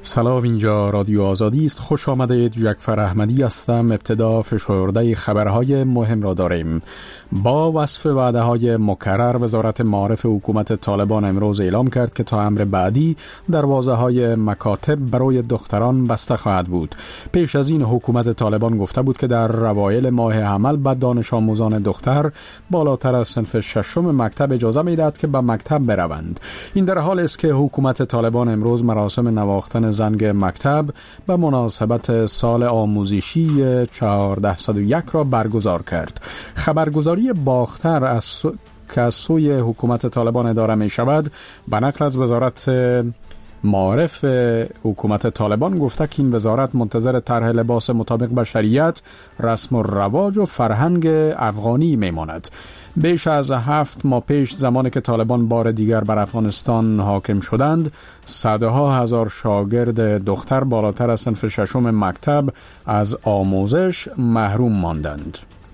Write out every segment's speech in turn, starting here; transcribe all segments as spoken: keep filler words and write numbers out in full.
سلام، اینجا رادیو آزادی است. خوش آمدید. جعفر احمدی هستم. ابتدا فشرده خبرهای مهم را داریم. با وصف وعده های مکرر، وزارت معارف حکومت طالبان امروز اعلام کرد که تا امر بعدی دروازه های مکاتب برای دختران بسته خواهد بود. پیش از این حکومت طالبان گفته بود که در اوایل ماه حمل به دانش آموزان دختر بالاتر از صنف ششم مکتب اجازه میدهد که به مکتب بروند. این در حال است که حکومت طالبان امروز مراسم نواختن زنگ مکتب به مناسبت سال آموزشی چهارصد و یک را برگزار کرد. خبرگزاری باختر از که از سوی حکومت طالبان اداره می شود به نقل از وزارت معارف حکومت طالبان گفته که این وزارت منتظر طرح لباس مطابق به شریعت، رسم و رواج و فرهنگ افغانی میماند. بیش از هفت ماه پیش، زمانی که طالبان بار دیگر بر افغانستان حاکم شدند، صدها هزار شاگرد دختر بالاتر از صنف ششم مکتب از آموزش محروم ماندند.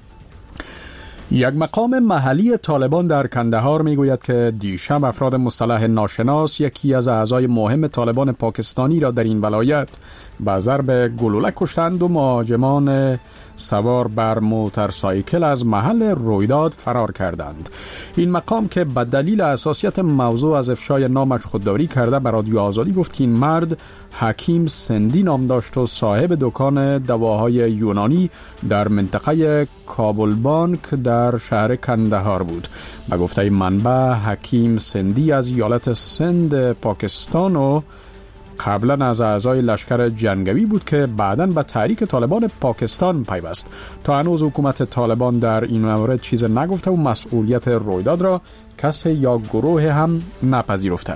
یک مقام محلی طالبان در کندهار میگوید که دیشب افراد مصطلح ناشناس یکی از اعضای مهم طالبان پاکستانی را در این ولایت به ضرب گلوله کشتند و مهاجمان سوار بر موتورسایکل از محل رویداد فرار کردند. این مقام که به دلیل حساسیت موضوع از افشای نامش خودداری کرده به رادیو آزادی گفت که این مرد حکیم سندی نام داشت و صاحب دکان دواهای یونانی در منطقه کابل بانک در شهر کندهار بود. به گفته منبع، حکیم سندی از ایالت سند پاکستان و قبلا از اعضای لشکر جنگی بود که بعداً به تحریک طالبان پاکستان پیوست. تا هنوز حکومت طالبان در این مورد چیز نگفته و مسئولیت رویداد را کسی یا گروه هم نپذیرفته.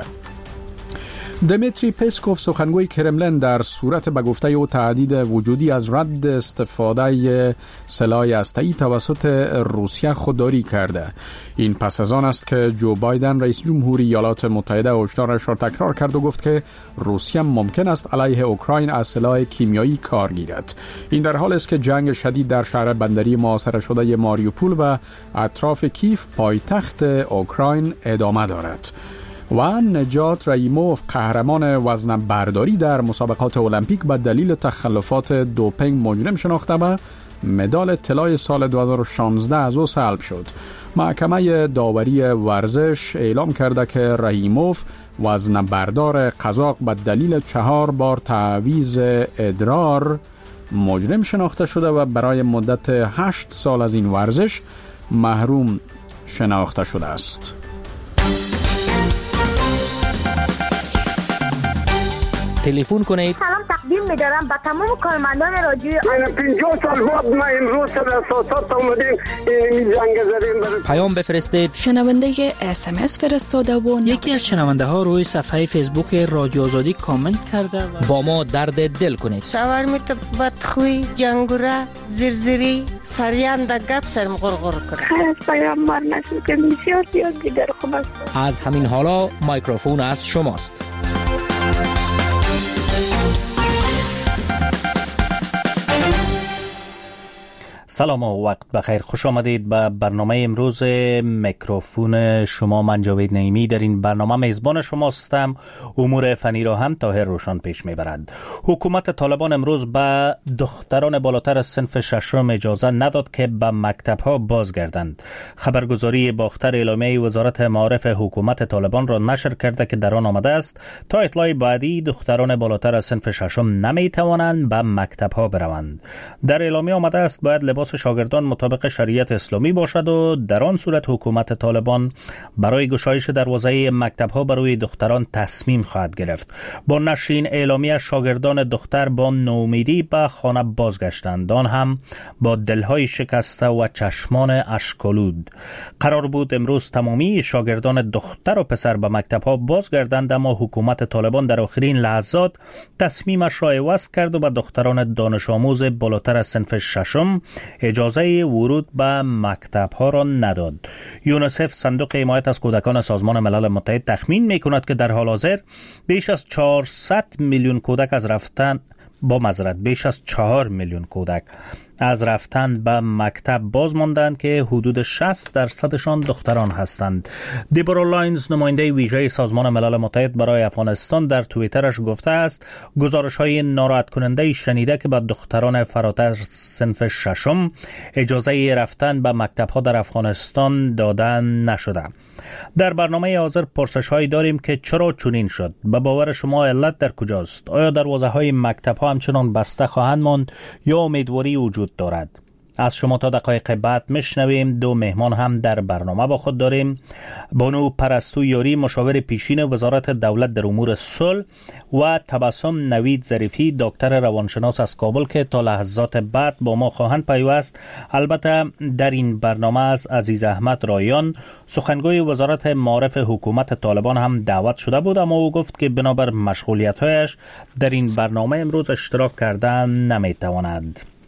دمیتری پسکوف، سخنگوی کرملین، در صورت به گفته او تهدید وجودی از رد استفاده سلاح هسته‌ای توسط روسیه خودداری کرده. این پس از آن است که جو بایدن رئیس جمهوری ایالات متحده هشدارش را تکرار کرد و گفت که روسیه ممکن است علیه اوکراین از سلاح کیمیایی کار گیرد. این در حال است که جنگ شدید در شهر بندری محاصره شده ماریوپول و اطراف کیف، پایتخت اوکراین، ادامه دارد. و نجات رایموف، قهرمان وزن برداری در مسابقات المپیک، به دلیل تخلفات دوپینگ مجرم شناخته و مدال طلای سال دو هزار و شانزده از او سلب شد. محکمه داوری ورزش اعلام کرده که رایموف، وزن بردار قزاق، به دلیل چهار بار تعویض ادرار مجرم شناخته شده و برای مدت هشت سال از این ورزش محروم شناخته شده است. تلفن کنید. سلام تقدیم می‌دارم به تمام کارمندان رادیو. من پنجاه سال بعد ما امروز در اساسات اومدیم این جنگ زدیم. پیام بفرستید. شنونده اس ام اس فرستاده و یکی از شنونده ها روی صفحه فیسبوک رادیو آزادی کامنت کرده و با ما درد دل کنید. شاورمیت بدخوی، جنگوره، زرزری، سریان در گپ سرم غرغر کنه. خیلی پیام مار نشد که بسیار زیاد دیگر خوب است. از همین حالا میکروفون از شماست. سلام و وقت بخیر. خوش آمدید به برنامه امروز میکروفون شما. من جاوید نعیمی در این برنامه میزبان شما هستم. امور فنی را هم طاهر روشن پیش میبرند. حکومت طالبان امروز به دختران بالاتر از صنف ششم اجازه نداد که به مکتب ها بازگردند. خبرگزاری باختر اعلامیه وزارت معارف حکومت طالبان را نشر کرده که در آن آمده است تا اطلاع بعدی دختران بالاتر از صنف ششم نمیتوانند به مکتب ها بروند. در اعلامیه آمده است باید لباس شاگردان مطابق شریعت اسلامی باشد و در آن صورت حکومت طالبان برای گشایش دروازه مکتب‌ها برای دختران تصمیم خواهد گرفت. با نشر این اعلامیه شاگردان دختر با نومیدی به خانه بازگشتند، آن هم با دلهای شکسته و چشمان اشک‌آلود. قرار بود امروز تمامی شاگردان دختر و پسر به مکتب‌ها بازگردند، اما حکومت طالبان در آخرین لحظات تصمیمش را عوض کرد و به دختران دانش آموز بالاتر از صنف ششم اجازه ورود به مکتب ها را نداد. یونیسف، صندوق حمایت از کودکان سازمان ملل متحد، تخمین می کند که در حال حاضر بیش از چهارصد میلیون کودک از رفتن با معذرت بیش از چهار میلیون کودک از رفتن به مکتب باز ماندند که حدود شصت درصدشان دختران هستند. دیبورا لاینز، نماینده ویژه سازمان ملل متحد برای افغانستان، در توییترش گفته است گزارش‌های ناراحت کننده شنیده که به دختران فراتر صنف ششم اجازه رفتن به مکتب‌ها در افغانستان داده نشده. در برنامه حاضر پرسش‌هایی داریم که چرا چنین شد؟ به باور شما علت در کجاست؟ آیا دروازه‌های مکتب‌ها همچنان بسته خواهند ماند یا امیدواری وجود دارد؟ از شما تا دقایق بعد میشنویم. دو مهمان هم در برنامه با خود داریم. بانو پرستو یاری، مشاور پیشین وزارت دولت در امور صلح، و تبسم نوید ظریفی، دکتر روانشناس از کابل که تا لحظات بعد با ما خواهند پیوست. البته در این برنامه از عزیز احمد رایان، سخنگوی وزارت معارف حکومت طالبان هم دعوت شده بود، اما او گفت که بنابر مشغولیت‌هایش در این برنامه امروز اشتراک کردن نمیتواند.